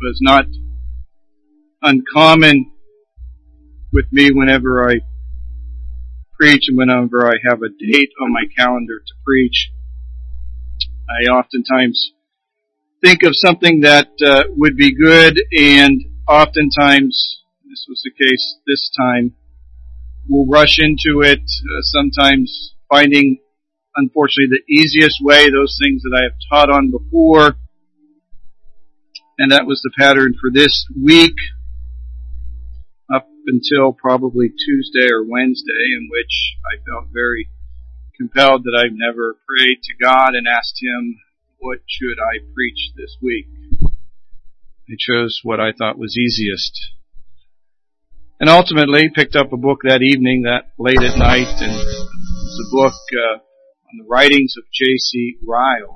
was not uncommon with me whenever I preach and whenever I have a date on my calendar to preach. I oftentimes think of something that would be good, and oftentimes, this was the case this time, we'll rush into it, sometimes finding, unfortunately, the easiest way, those things that I have taught on before. And that was the pattern for this week, up until probably Tuesday or Wednesday, in which I felt very compelled that I've never prayed to God and asked Him, what should I preach this week? I chose what I thought was easiest. And ultimately picked up a book that evening, that late at night, and it was a book on the writings of J.C. Ryle.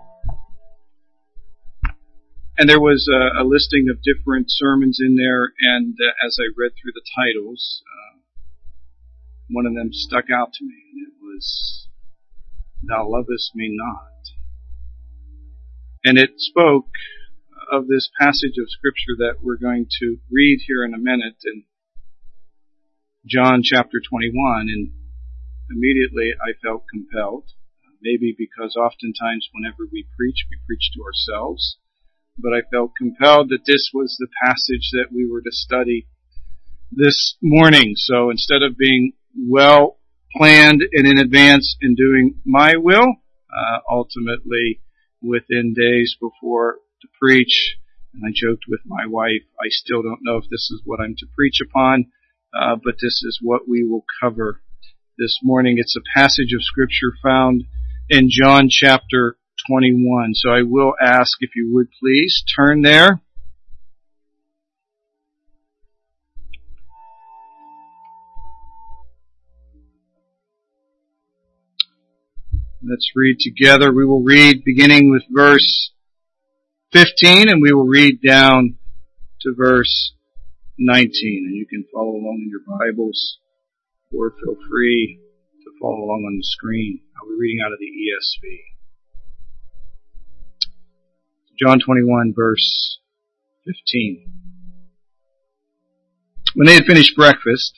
And there was a listing of different sermons in there, and as I read through the titles, one of them stuck out to me, and it was, Thou Lovest Me Not. And it spoke of this passage of Scripture that we're going to read here in a minute in John chapter 21, and immediately I felt compelled, maybe because oftentimes whenever we preach to ourselves, but I felt compelled that this was the passage that we were to study this morning. So instead of being well planned and in advance and doing my will, ultimately within days before to preach, and I joked with my wife, I still don't know if this is what I'm to preach upon, but this is what we will cover this morning. It's a passage of Scripture found in John chapter 21. So I will ask if you would please turn there. Let's read together. We will read beginning with verse 15, and we will read down to verse 19. And you can follow along in your Bibles, or feel free to follow along on the screen. I'll be reading out of the ESV. John 21, verse 15. When they had finished breakfast,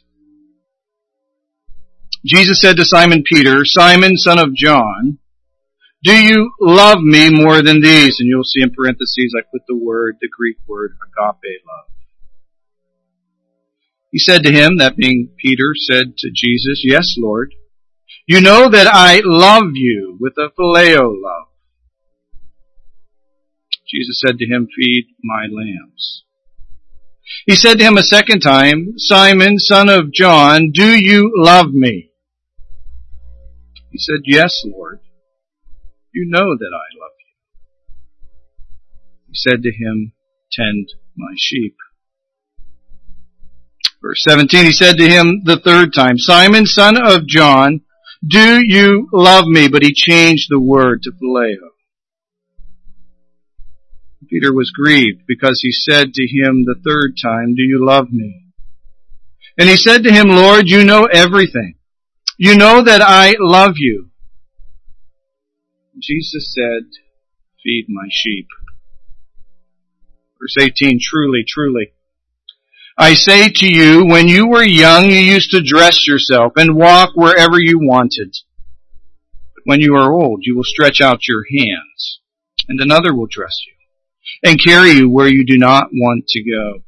Jesus said to Simon Peter, Simon, son of John, do you love me more than these? And you'll see in parentheses I put the Greek word, agape love. He said to him, that being Peter, said to Jesus, Yes, Lord, you know that I love you with a phileo love. Jesus said to him, Feed my lambs. He said to him a second time, Simon, son of John, do you love me? He said, Yes, Lord. You know that I love you. He said to him, Tend my sheep. Verse 17, he said to him the third time, Simon, son of John, do you love me? But he changed the word to phileo. Peter was grieved because he said to him the third time, Do you love me? And he said to him, Lord, you know everything. You know that I love you. Jesus said, Feed my sheep. Verse 18, Truly, truly, I say to you, when you were young, you used to dress yourself and walk wherever you wanted. But when you are old, you will stretch out your hands, and another will dress you and carry you where you do not want to go.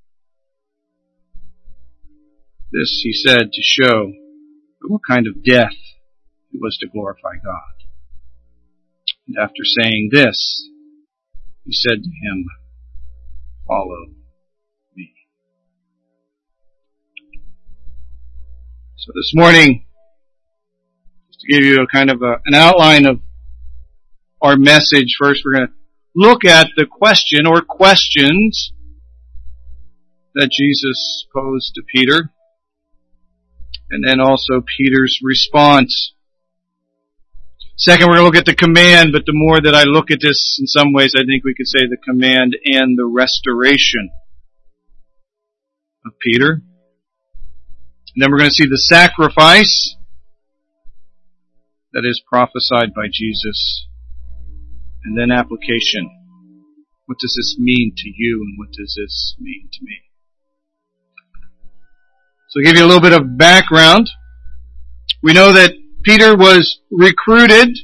This he said to show what kind of death it was to glorify God. And after saying this, he said to him, Follow me. So this morning, just to give you a kind of an outline of our message, first we're going to look at the question or questions that Jesus posed to Peter, and then also Peter's response. Second, we're going to look at the command, but the more that I look at this, in some ways I think we could say the command and the restoration of Peter. And then we're going to see the sacrifice that is prophesied by Jesus, and then application What does this mean to you, and what does this mean to me? So I'll give you a little bit of background. We know that Peter was recruited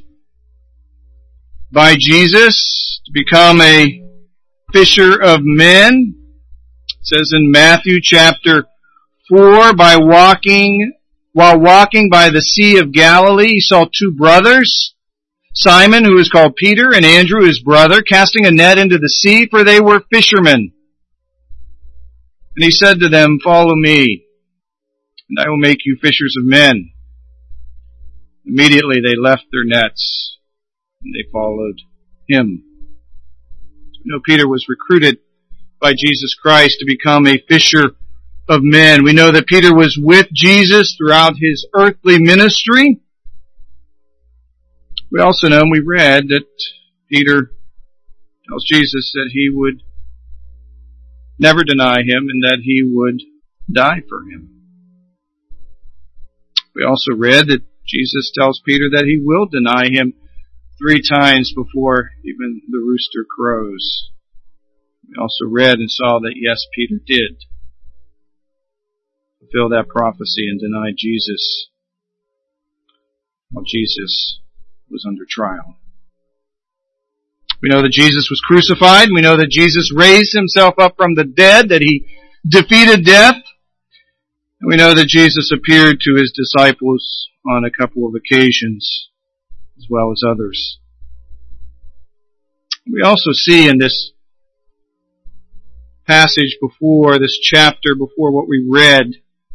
by Jesus to become a fisher of men. It says in Matthew chapter 4, while walking by the Sea of Galilee, he saw two brothers, Simon, who is called Peter, and Andrew, his brother, casting a net into the sea, for they were fishermen. And he said to them, "Follow me, and I will make you fishers of men." Immediately they left their nets, and they followed him. So we know Peter was recruited by Jesus Christ to become a fisher of men. We know that Peter was with Jesus throughout his earthly ministry. We also know, and we read, that Peter tells Jesus that he would never deny him and that he would die for him. We also read that Jesus tells Peter that he will deny him 3 times before even the rooster crows. We also read and saw that, yes, Peter did fulfill that prophecy and deny Jesus while Jesus was under trial. We know that Jesus was crucified. We know that Jesus raised himself up from the dead, that he defeated death. And we know that Jesus appeared to his disciples on a couple of occasions, as well as others. We also see in this passage before, this chapter before what we read,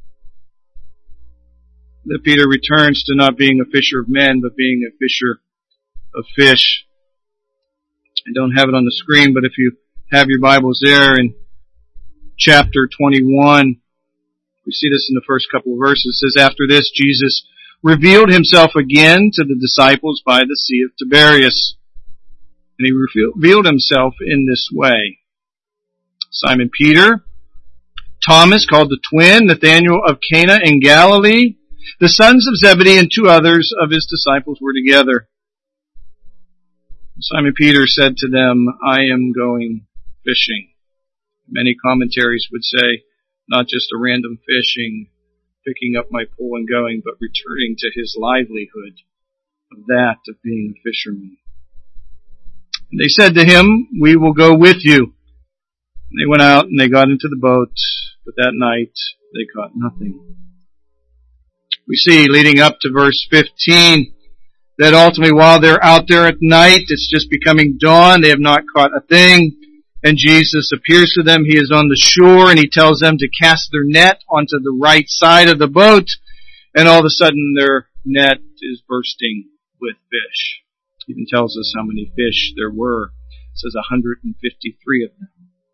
that Peter returns to not being a fisher of men, but being a fisher of fish. I don't have it on the screen, but if you have your Bibles there in chapter 21, we see this in the first couple of verses. It says, "After this, Jesus revealed himself again to the disciples by the Sea of Tiberias. And he revealed himself in this way. Simon Peter, Thomas called the twin, Nathanael of Cana in Galilee, the sons of Zebedee, and 2 others of his disciples were together. Simon Peter said to them, 'I am going fishing.' Many commentaries would say, not just a random fishing, picking up my pole and going, but returning to his livelihood of that of being a fisherman. And they said to him, 'We will go with you.' And they went out and they got into the boat, but that night they caught nothing." We see, leading up to verse 15, that ultimately while they're out there at night, it's just becoming dawn, they have not caught a thing, and Jesus appears to them. He is on the shore, and he tells them to cast their net onto the right side of the boat, and all of a sudden their net is bursting with fish. He even tells us how many fish there were. It says 153 of them.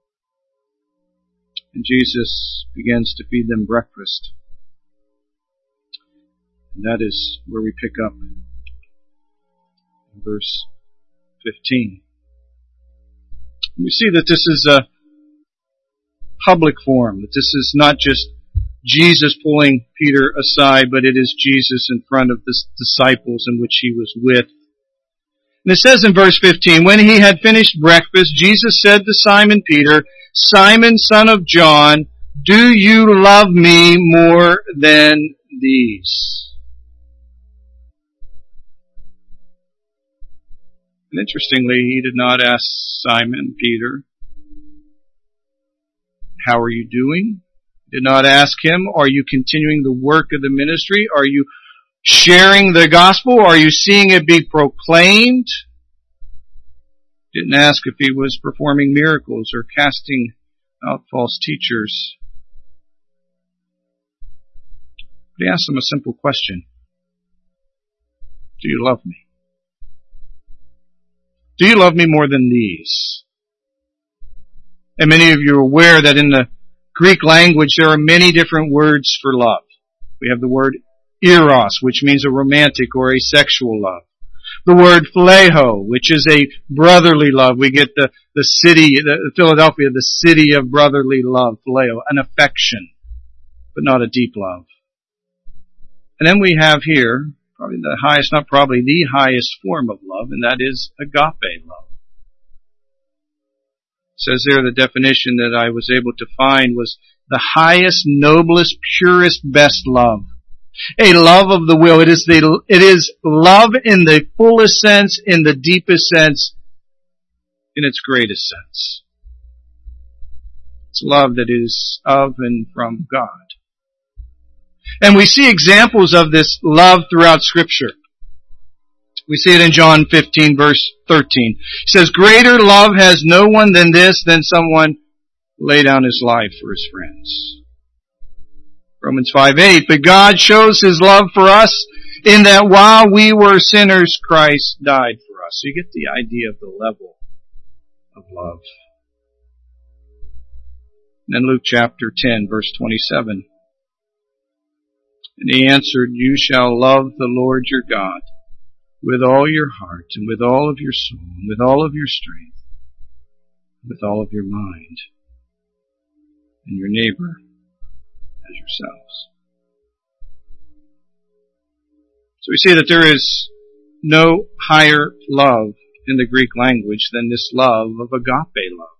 And Jesus begins to feed them breakfast. And that is where we pick up in verse 15. We see that this is a public form, that this is not just Jesus pulling Peter aside, but it is Jesus in front of the disciples in which he was with. And it says in verse 15, "When he had finished breakfast, Jesus said to Simon Peter, 'Simon, son of John, do you love me more than these?'" And interestingly, he did not ask Simon Peter, "How are you doing?" He did not ask him, "Are you continuing the work of the ministry? Are you sharing the gospel? Are you seeing it be proclaimed?" He didn't ask if he was performing miracles or casting out false teachers. But he asked him a simple question. Do you love me? Do you love me more than these? And many of you are aware that in the Greek language there are many different words for love. We have the word eros, which means a romantic or a sexual love. The word phileo, which is a brotherly love. We get the city, Philadelphia, the city of brotherly love, phileo, an affection, but not a deep love. And then we have here, probably the highest form of love, and that is agape love. says there the definition that I was able to find was the highest, noblest, purest, best love. A love of the will. It is love in the fullest sense, in the deepest sense, in its greatest sense. It's love that is of and from God. And we see examples of this love throughout Scripture. We see it in John 15, verse 13. It says, greater love has no one than this, than someone lay down his life for his friends. Romans 5:8, but God shows His love for us in that while we were sinners, Christ died for us. So you get the idea of the level of love. And then Luke chapter 10, verse 27. And He answered, you shall love the Lord your God with all your heart and with all of your soul and with all of your strength, with all of your mind, and your neighbor as yourselves. So we see that there is no higher love in the Greek language than this love of agape love.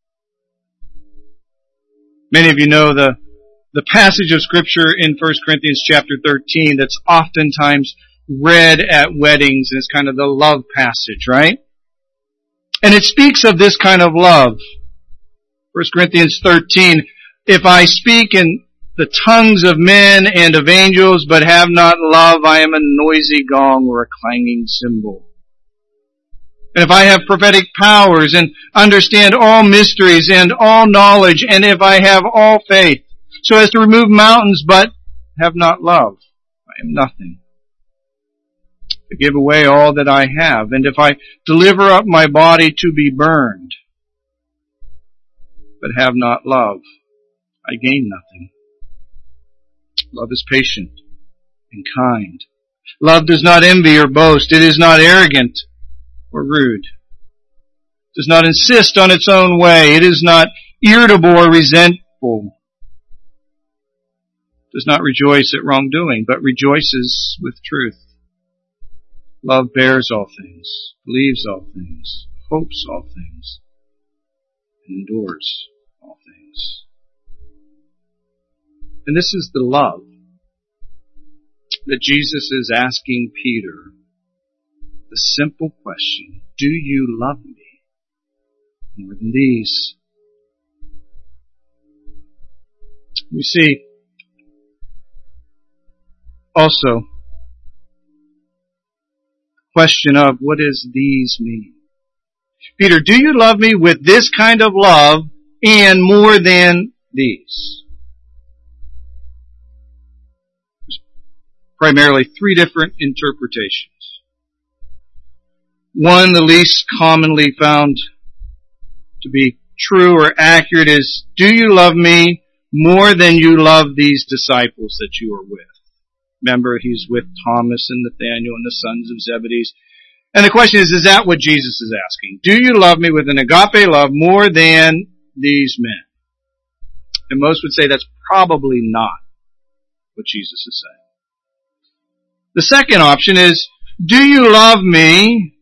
Many of you know the passage of Scripture in 1 Corinthians chapter 13 that's oftentimes read at weddings. It's kind of the love passage, right? And it speaks of this kind of love. 1 Corinthians 13, if I speak in the tongues of men and of angels, but have not love, I am a noisy gong or a clanging cymbal. And if I have prophetic powers and understand all mysteries and all knowledge, and if I have all faith, so as to remove mountains, but have not love, I am nothing. I give away all that I have, and if I deliver up my body to be burned, but have not love, I gain nothing. Love is patient and kind. Love does not envy or boast. It is not arrogant or rude. It does not insist on its own way. It is not irritable or resentful. It does not rejoice at wrongdoing, but rejoices with truth. Love bears all things, believes all things, hopes all things, and endures all things. And this is the love that Jesus is asking Peter. The simple question, do you love me more than these? We see also the question of what does these mean? Peter, do you love me with this kind of love and more than these? Primarily three different interpretations. One, the least commonly found to be true or accurate, is, do you love me more than you love these disciples that you are with? Remember, he's with Thomas and Nathanael and the sons of Zebedee. And the question is that what Jesus is asking? Do you love me with an agape love more than these men? And most would say that's probably not what Jesus is saying. The second option is, do you love me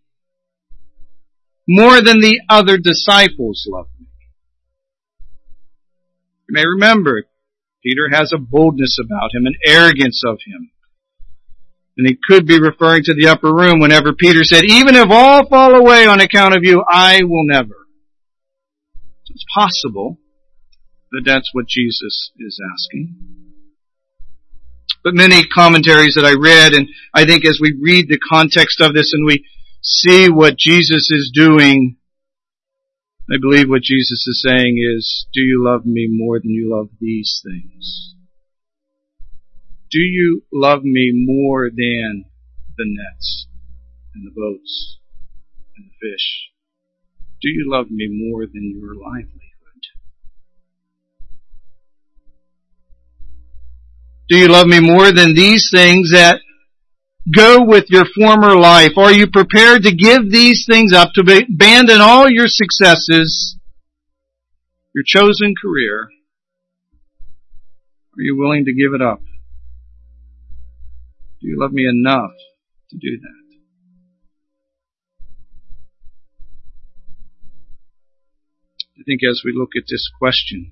more than the other disciples love me? You may remember, Peter has a boldness about him, an arrogance of him. And he could be referring to the upper room whenever Peter said, even if all fall away on account of you, I will never. So it's possible that that's what Jesus is asking. But many commentaries that I read, and I think as we read the context of this and we see what Jesus is doing, I believe what Jesus is saying is, do you love me more than you love these things? Do you love me more than the nets and the boats and the fish? Do you love me more than your livelihood? Do you love me more than these things that go with your former life? Are you prepared to give these things up, to abandon all your successes, your chosen career? Are you willing to give it up? Do you love me enough to do that? Did think as we look at this question,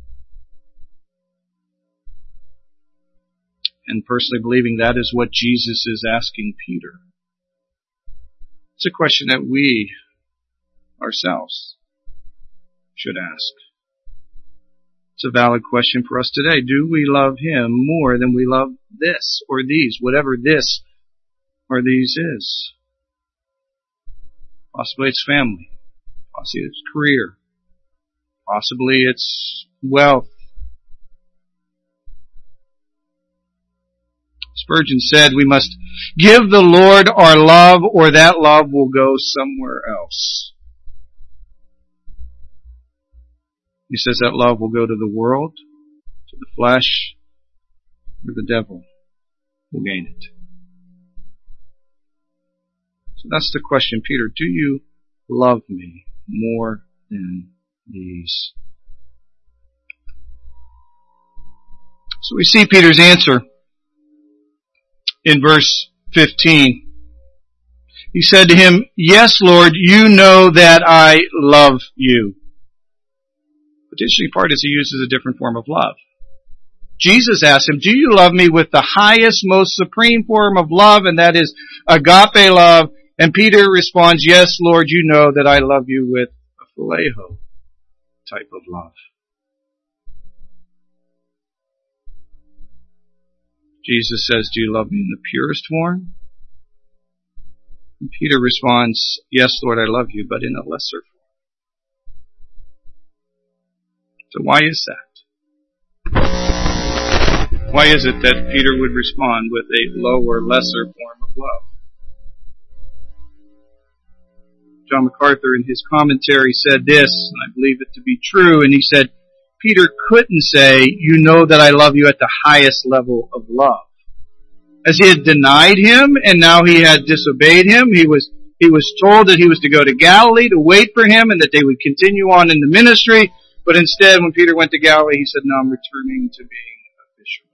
and personally believing that is what Jesus is asking Peter, it's a question that we ourselves should ask. It's a valid question for us today. Do we love Him more than we love this or these, whatever this or these is? Possibly it's family. Possibly it's career. Possibly it's wealth. Spurgeon said we must give the Lord our love or that love will go somewhere else. He says that love will go to the world, to the flesh, or the devil will gain it. So that's the question, Peter. Do you love me more than these? So we see Peter's answer in verse 15. He said to him, "Yes, Lord, you know that I love you." The interesting part is he uses a different form of love. Jesus asked him, "Do you love me with the highest, most supreme form of love?" And that is agape love. And Peter responds, "Yes, Lord, you know that I love you with a phileo type of love." Jesus says, "Do you love me in the purest form?" And Peter responds, "Yes, Lord, I love you, but in a lesser form." So why is that? Why is it that Peter would respond with a lower, lesser form of love? John MacArthur in his commentary said this, and I believe it to be true, and he said, Peter couldn't say, "You know that I love you" at the highest level of love. As he had denied him, and now he had disobeyed him, he was told that he was to go to Galilee to wait for him, and that they would continue on in the ministry. But instead, when Peter went to Galilee, he said, "No, I'm returning to being a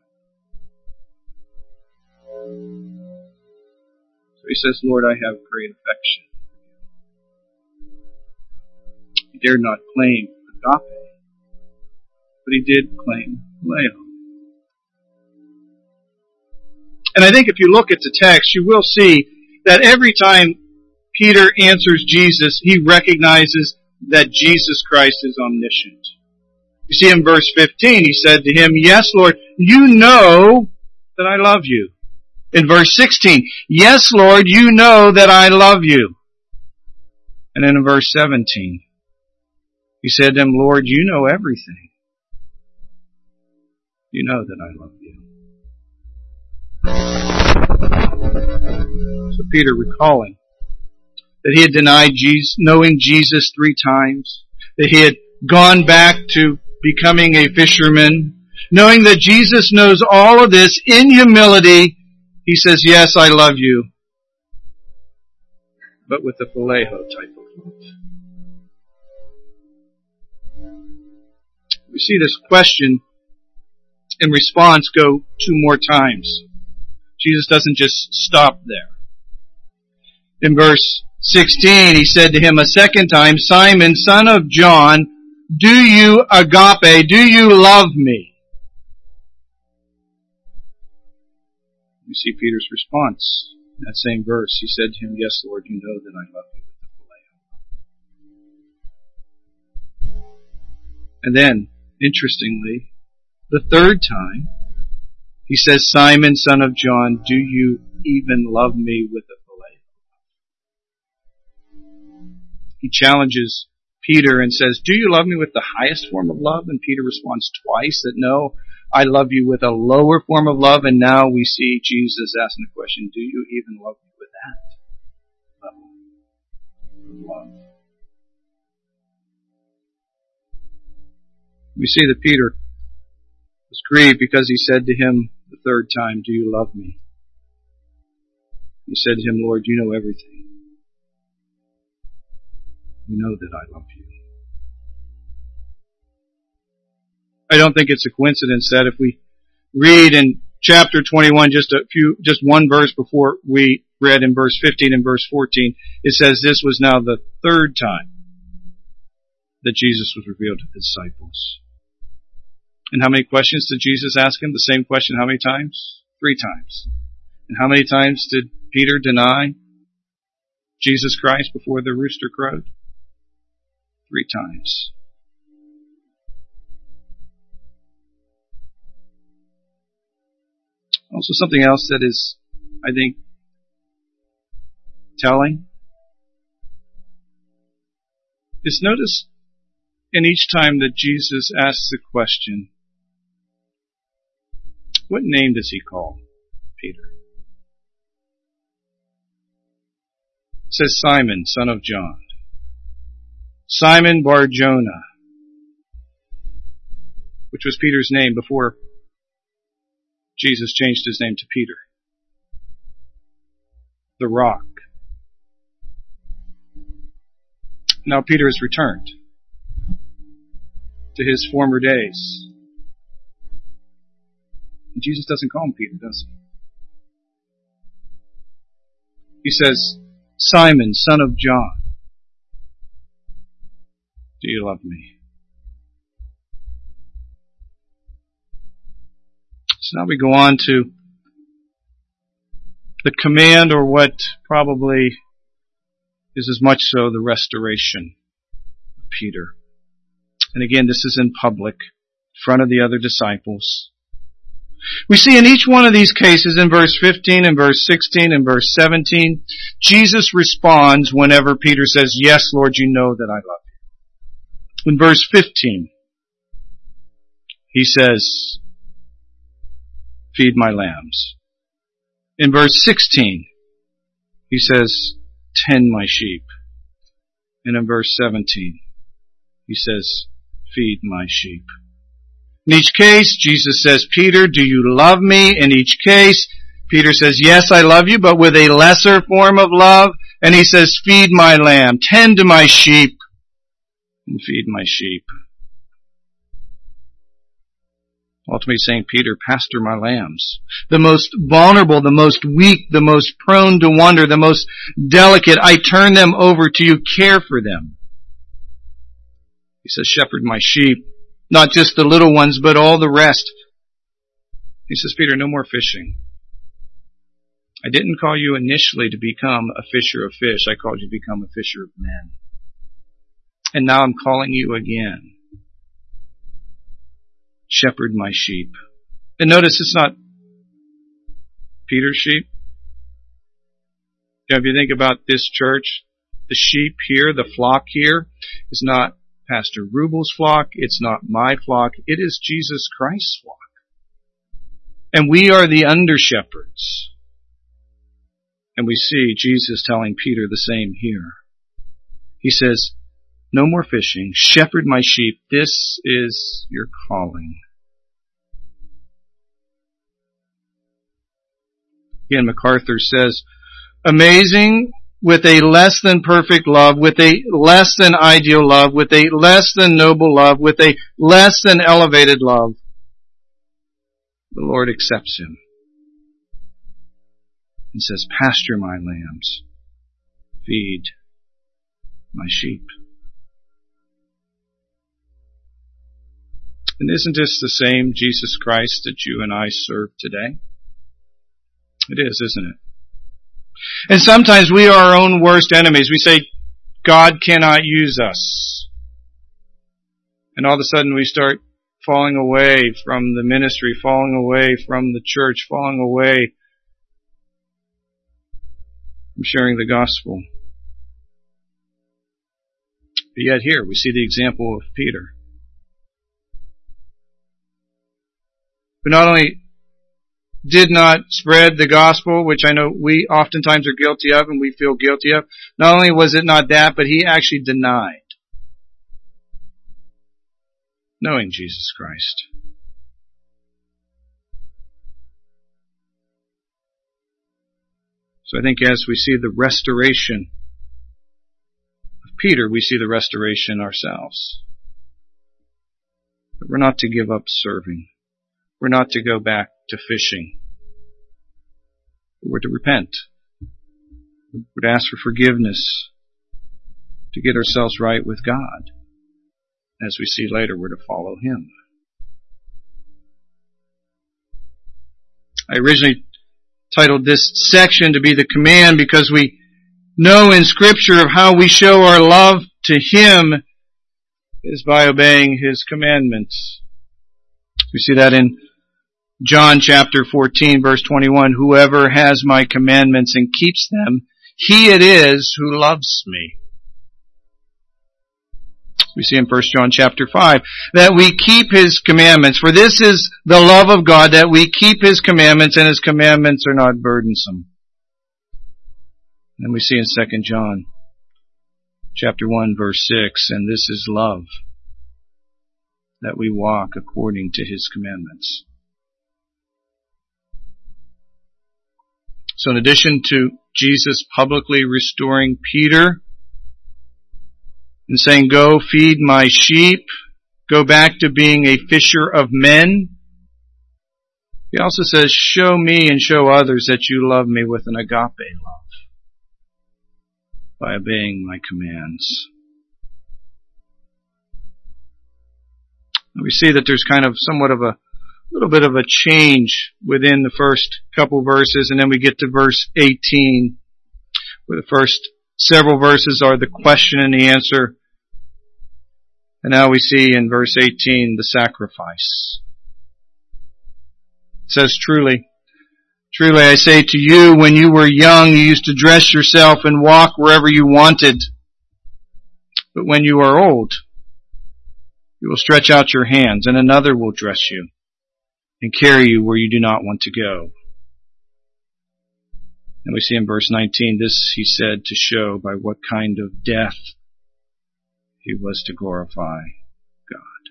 fisherman." So he says, "Lord, I have great affection." He dared not claim agape, but he did claim phileo. And I think if you look at the text, you will see that every time Peter answers Jesus, he recognizes that Jesus Christ is omniscient. You see in verse 15, he said to him, "Yes, Lord, you know that I love you." In verse 16, "Yes, Lord, you know that I love you." And then in verse 17, he said to him, "Lord, you know everything. You know that I love you." So Peter, recalling that he had denied Jesus, knowing Jesus 3 times, that he had gone back to becoming a fisherman, knowing that Jesus knows all of this, in humility, he says, "Yes, I love you," but with a phileo type of love. We see this question and response go 2 more times. Jesus doesn't just stop there. In verse 16, he said to him a second time, "Simon, son of John, do you agape, do you love me?" You see Peter's response in that same verse. He said to him, "Yes, Lord, you know that I love you with the phileo." And then, interestingly, the 3rd time, he says, "Simon, son of John, do you even love me with a phileo?" He challenges Peter and says, "Do you love me with the highest form of love?" And Peter responds twice that no, I love you with a lower form of love. And now we see Jesus asking the question, do you even love me with that level of love? We see that Peter was grieved because he said to him the 3rd time, "Do you love me?" He said to him, "Lord, you know everything. You know that I love you." I don't think it's a coincidence that if we read in chapter 21, just one verse before we read in verse 15 and verse 14, it says this was now the 3rd time that Jesus was revealed to the disciples. And how many questions did Jesus ask him? The same question how many times? 3 times. And how many times did Peter deny Jesus Christ before the rooster crowed? 3 times. Also something else that is, I think, telling is notice in each time that Jesus asks the question, what name does he call Peter? It says Simon, son of John. Simon Bar-Jonah, which was Peter's name before Jesus changed his name to Peter. The rock. Now Peter has returned to his former days. And Jesus doesn't call him Peter, does he? He says, Simon, son of John, do you love me? So now we go on to the command, or what probably is as much so the restoration of Peter. And again, this is in public, in front of the other disciples. We see in each one of these cases, in verse 15, in verse 16, and verse 17, Jesus responds whenever Peter says, yes, Lord, you know that I love you. In verse 15, he says, feed my lambs. In verse 16, he says, tend my sheep. And in verse 17, he says, feed my sheep. In each case, Jesus says, Peter, do you love me? In each case, Peter says, yes, I love you, but with a lesser form of love. And he says, feed my lamb, tend to my sheep, and feed my sheep. Ultimately saying, Peter, pastor my lambs. The most vulnerable, the most weak, the most prone to wander, the most delicate, I turn them over to you, care for them. He says, shepherd my sheep. Not just the little ones, but all the rest. He says, Peter, no more fishing. I didn't call you initially to become a fisher of fish. I called you to become a fisher of men. And now I'm calling you again. Shepherd my sheep. And notice it's not Peter's sheep. If you think about this church, the sheep here, the flock here, is not Pastor Rubel's flock. It's not my flock. It is Jesus Christ's flock. And we are the under-shepherds. And we see Jesus telling Peter the same here. He says, no more fishing. Shepherd my sheep. This is your calling. Again, MacArthur says, amazing with a less than perfect love, with a less than ideal love, with a less than noble love, with a less than elevated love, the Lord accepts him and says, pasture my lambs, feed my sheep. And isn't this the same Jesus Christ that you and I serve today? It is, isn't it? And sometimes we are our own worst enemies. We say, God cannot use us. And all of a sudden we start falling away from the ministry, falling away from the church, falling away from sharing the gospel. But yet here we see the example of Peter, who not only did not spread the gospel, which I know we oftentimes are guilty of and we feel guilty of. Not only was it not that, but he actually denied knowing Jesus Christ. So I think as we see the restoration of Peter, we see the restoration ourselves. But we're not to give up serving. We're not to go back to fishing. We're to repent. We're to ask for forgiveness, to get ourselves right with God. As we see later, we're to follow Him. I originally titled this section to be the command because we know in Scripture of how we show our love to Him is by obeying His commandments. We see that in John chapter 14 verse 21, whoever has my commandments and keeps them, he it is who loves me. We see in 1 John chapter 5 that we keep His commandments. For this is the love of God, that we keep His commandments, and His commandments are not burdensome. And we see in 2 John chapter 1 verse 6, and this is love, that we walk according to His commandments. So in addition to Jesus publicly restoring Peter and saying, go feed my sheep, go back to being a fisher of men, He also says, show me and show others that you love me with an agape love by obeying my commands. We see that there's kind of somewhat of a little bit of a change within the first couple verses, and then we get to verse 18, where the first several verses are the question and the answer. And now we see in verse 18 the sacrifice. It says, truly, truly I say to you, when you were young, you used to dress yourself and walk wherever you wanted. But when you are old, you will stretch out your hands, and another will dress you and carry you where you do not want to go. And we see in verse 19, this He said to show by what kind of death He was to glorify God.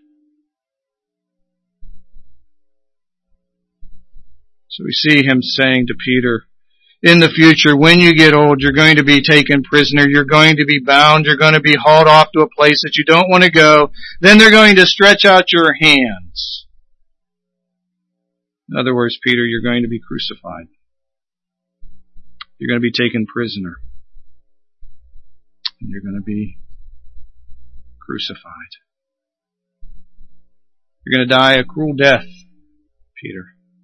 So we see Him saying to Peter, in the future, when you get old, you're going to be taken prisoner, you're going to be bound, you're going to be hauled off to a place that you don't want to go. Then they're going to stretch out your hands. In other words, Peter, you're going to be crucified. You're going to be taken prisoner. And you're going to be crucified. You're going to die a cruel death, Peter.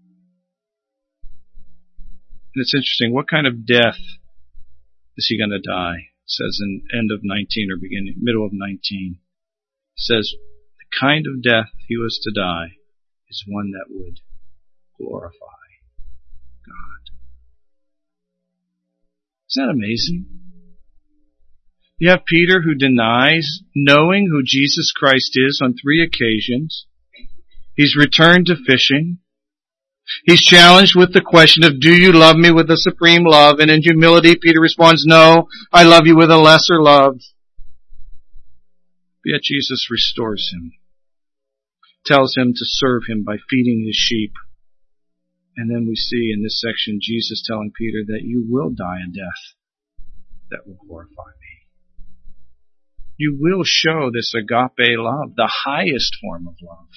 And it's interesting, what kind of death is He going to die? It says in end of 19 or middle of 19. It says, the kind of death He was to die is one that would glorify God. Isn't that amazing? You have Peter who denies knowing who Jesus Christ is on 3 occasions. He's returned to fishing. He's challenged with the question of, do you love me with a supreme love? And in humility, Peter responds, no, I love you with a lesser love. But yet Jesus restores him, tells him to serve Him by feeding His sheep. And then we see in this section Jesus telling Peter that you will die a death that will glorify me. You will show this agape love, the highest form of love.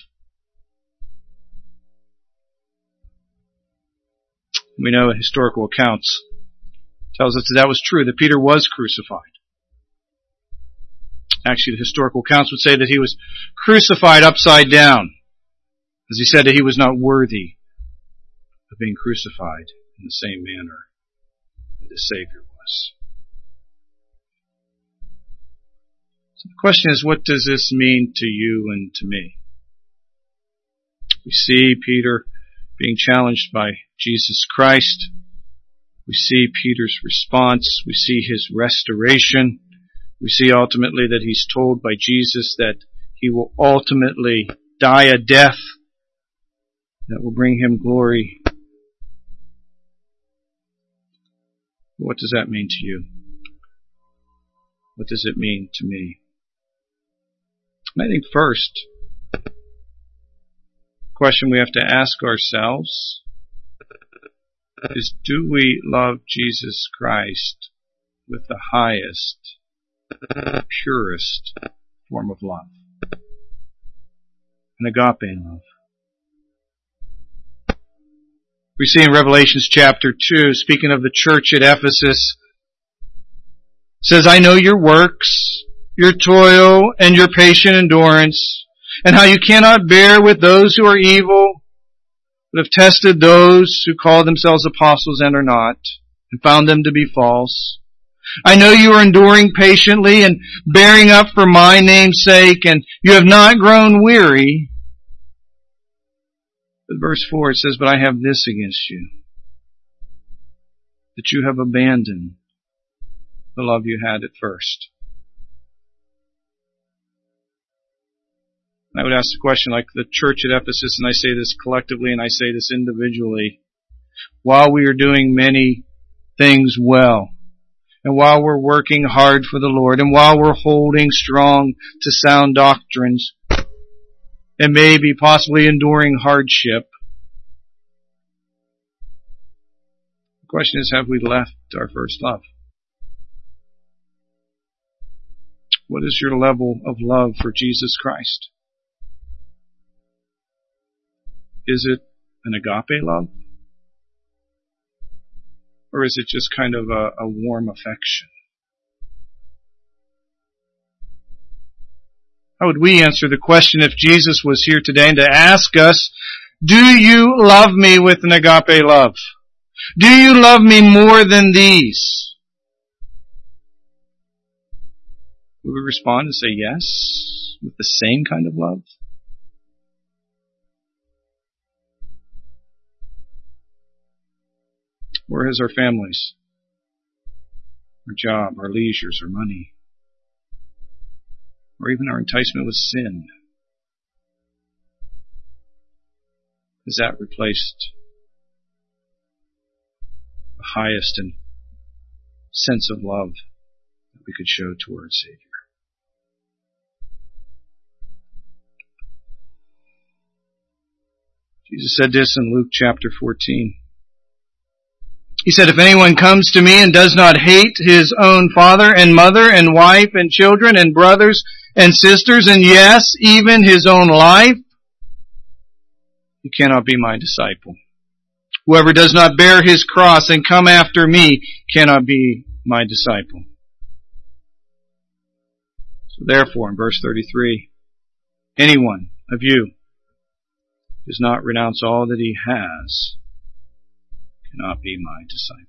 We know historical accounts tells us that was true, that Peter was crucified. Actually, the historical accounts would say that He was crucified upside down, as He said that He was not worthy of being crucified in the same manner that His Savior was. So the question is, what does this mean to you and to me? We see Peter being challenged by Jesus Christ. We see Peter's response. We see his restoration. We see ultimately that he's told by Jesus that he will ultimately die a death that will bring him glory. What does that mean to you? What does it mean to me? I think first, the question we have to ask ourselves is, do we love Jesus Christ with the highest, purest form of love? An agape love. We see in Revelation chapter 2, speaking of the church at Ephesus, it says, I know your works, your toil, and your patient endurance, and how you cannot bear with those who are evil, but have tested those who call themselves apostles and are not, and found them to be false. I know you are enduring patiently and bearing up for my name's sake, and you have not grown weary. But verse 4, it says, but I have this against you, that you have abandoned the love you had at first. I would ask the question, like the church at Ephesus, and I say this collectively and I say this individually, while we are doing many things well, and while we're working hard for the Lord, and while we're holding strong to sound doctrines, and maybe possibly enduring hardship, the question is, have we left our first love? What is your level of love for Jesus Christ? Is it an agape love? Or is it just kind of a warm affection? How would we answer the question if Jesus was here today and to ask us, do you love me with an agape love? Do you love me more than these? Would we respond and say yes, with the same kind of love? Or has our families, our job, our leisures, our money, or even our enticement with sin, has that replaced the highest and sense of love that we could show toward our Savior? Jesus said this in Luke chapter 14. He said, if anyone comes to me and does not hate his own father and mother and wife and children and brothers and sisters, and yes, even his own life, he cannot be my disciple. Whoever does not bear his cross and come after me cannot be my disciple. So therefore, in verse 33, anyone of you does not renounce all that he has cannot be my disciple.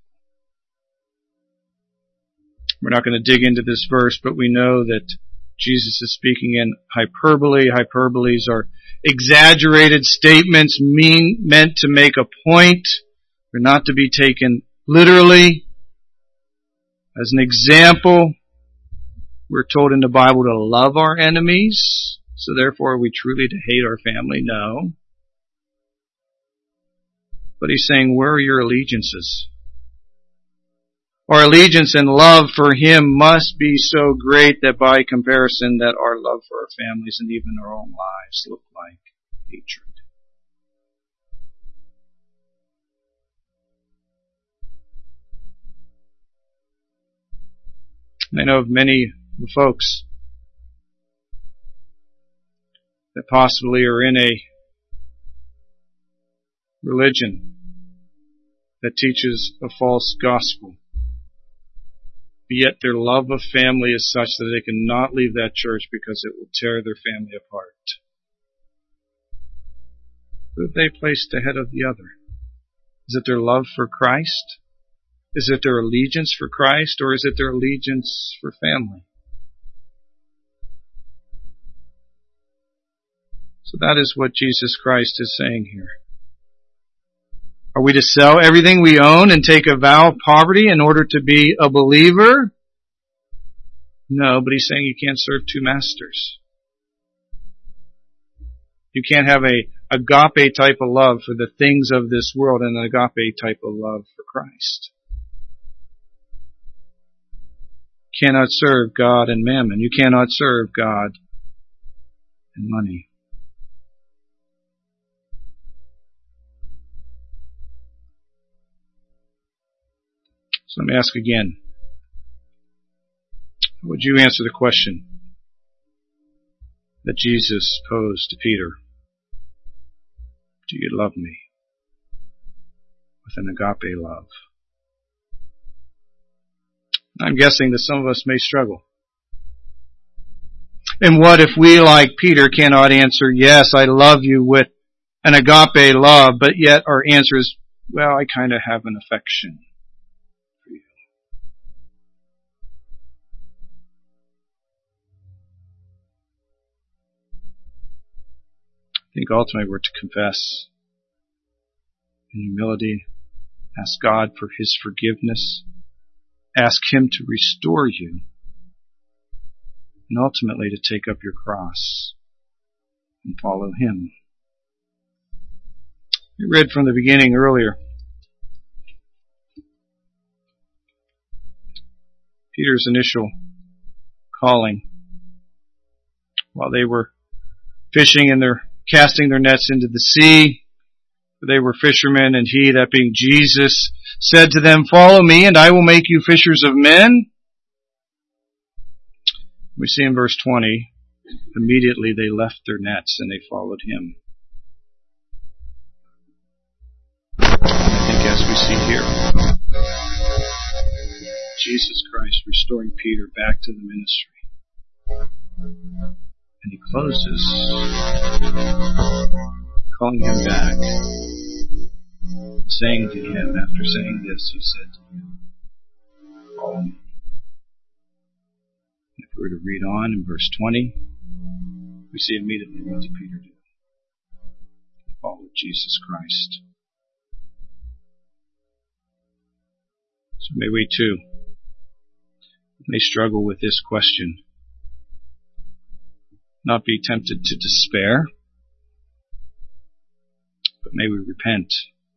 We're not going to dig into this verse, but we know that Jesus is speaking in hyperbole. Hyperboles are exaggerated statements meant to make a point. They're not to be taken literally. As an example, we're told in the Bible to love our enemies. So therefore, are we truly to hate our family? No. But he's saying, where are your allegiances? Our allegiance and love for him must be so great that by comparison that our love for our families and even our own lives look like hatred. I know of many folks that possibly are in a religion that teaches a false gospel, but yet their love of family is such that they cannot leave that church because it will tear their family apart. Who have they placed ahead of the other? Is it their love for Christ? Is it their allegiance for Christ? Or is it their allegiance for family? So that is what Jesus Christ is saying here. Are we to sell everything we own and take a vow of poverty in order to be a believer? No, but he's saying you can't serve two masters. You can't have a agape type of love for the things of this world and an agape type of love for Christ. You cannot serve God and mammon. You cannot serve God and money. So let me ask again. How would you answer the question that Jesus posed to Peter? Do you love me with an agape love? I'm guessing that some of us may struggle. And what if we, like Peter, cannot answer, yes, I love you with an agape love, but yet our answer is, well, I kind of have an affection for you. I think ultimately we're to confess in humility, ask God for His forgiveness, ask Him to restore you, and ultimately to take up your cross and follow Him. We read from the beginning earlier. Peter's initial calling while they were fishing and they're casting their nets into the sea. They were fishermen, and He, that being Jesus, said to them, "Follow me, and I will make you fishers of men." We see in verse 20, immediately they left their nets and they followed Him. I think as we see here, Jesus Christ restoring Peter back to the ministry. And He closes, calling him back, saying to him, after saying this, He said to him, "Follow me." If we were to read on in verse 20, we see immediately what did Peter do? He followed Jesus Christ. So may we too may struggle with this question. Not be tempted to despair, but may we repent.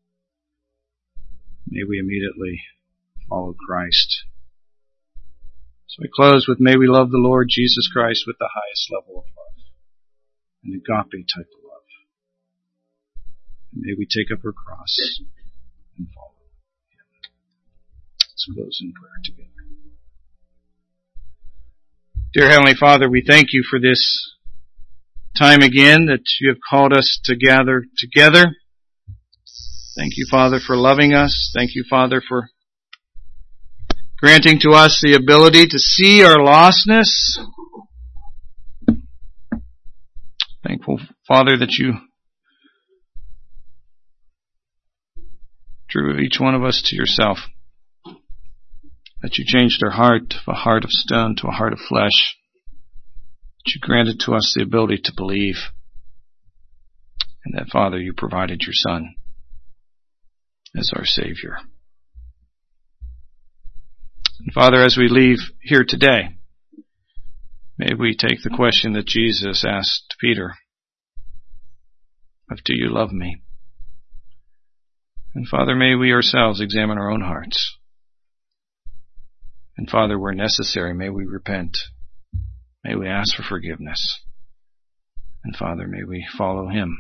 May we immediately follow Christ. So we close with, may we love the Lord Jesus Christ with the highest level of love, an agape type of love. And may we take up our cross and follow Him. Let's close in prayer together. Dear Heavenly Father, we thank You for this time again that You have called us to gather together. Thank You, Father, for loving us. Thank You, Father, for granting to us the ability to see our lostness. Thankful, Father, that You drew each one of us to Yourself. That You changed our heart from a heart of stone to a heart of flesh. That You granted to us the ability to believe. And that, Father, You provided Your Son as our Savior. And Father, as we leave here today, may we take the question that Jesus asked Peter of, "Do you love me?" And Father, may we ourselves examine our own hearts. And Father, where necessary, may we repent. May we ask for forgiveness. And Father, may we follow Him.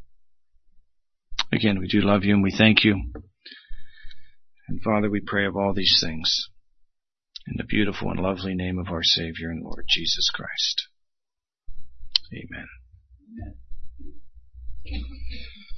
Again, we do love You and we thank You. And Father, we pray of all these things in the beautiful and lovely name of our Savior and Lord Jesus Christ. Amen.